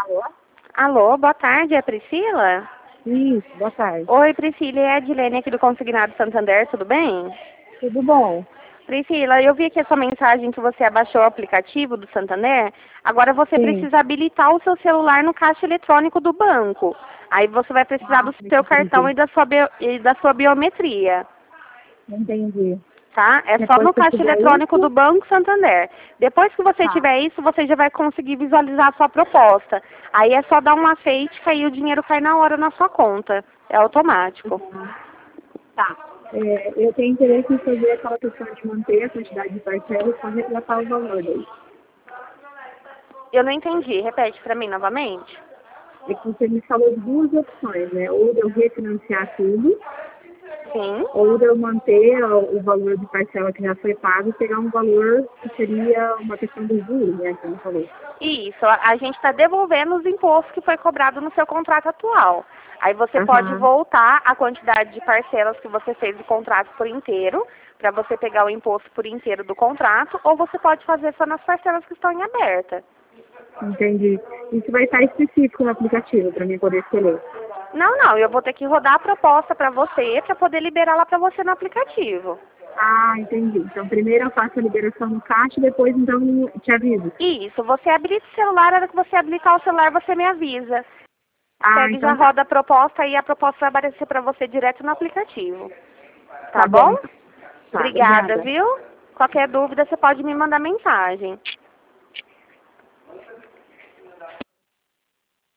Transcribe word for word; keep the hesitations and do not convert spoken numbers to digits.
Alô? Alô, boa tarde, é a Priscila? Isso, boa tarde. Oi, Priscila, é a Edilene aqui do Consignado Santander, tudo bem? Tudo bom? Priscila, eu vi aqui a sua mensagem que você abaixou o aplicativo do Santander. Agora você Sim. precisa habilitar o seu celular no caixa eletrônico do banco. Aí você vai precisar Ah, do seu cartão entendi. e da sua, bio- e da sua biometria. Entendi. Tá? É só Depois no que eu caixa tiver eletrônico do isso, Banco Santander. Depois que você tá. tiver isso, você já vai conseguir visualizar a sua proposta. Aí é só dar um aceite que aí o dinheiro cai na hora na sua conta. É automático. Uhum. Tá. É, eu tenho interesse em fazer aquela questão de manter a quantidade de parcelas para retratar o valor daí. Eu não entendi. Repete para mim novamente. É que você me falou duas opções, né? Ou de eu refinanciar tudo, Sim. ou de eu manter o o valor de parcela que já foi pago e pegar um valor que seria uma questão do juros, né? Que você falou. Isso. A a gente está devolvendo os impostos que foi cobrado no seu contrato atual. Aí você pode Aham. voltar a quantidade de parcelas que você fez o contrato por inteiro, para você pegar o imposto por inteiro do contrato, ou você pode fazer só nas parcelas que estão em aberta. Entendi. Isso vai estar específico no aplicativo para mim poder escolher. Não, não, eu vou ter que rodar a proposta para você, para poder liberá-la para você no aplicativo. Ah, entendi. Então primeiro eu faço a liberação no caixa e depois então te aviso. Isso, você habilita o celular, na hora que você habilitar o celular, você me avisa. Ah, Pega e já então tá. roda a proposta e a proposta vai aparecer para você direto no aplicativo. Tá Tá bom bom? então. Tá, Obrigada, obrigada. viu? Qualquer dúvida, você pode me mandar mensagem.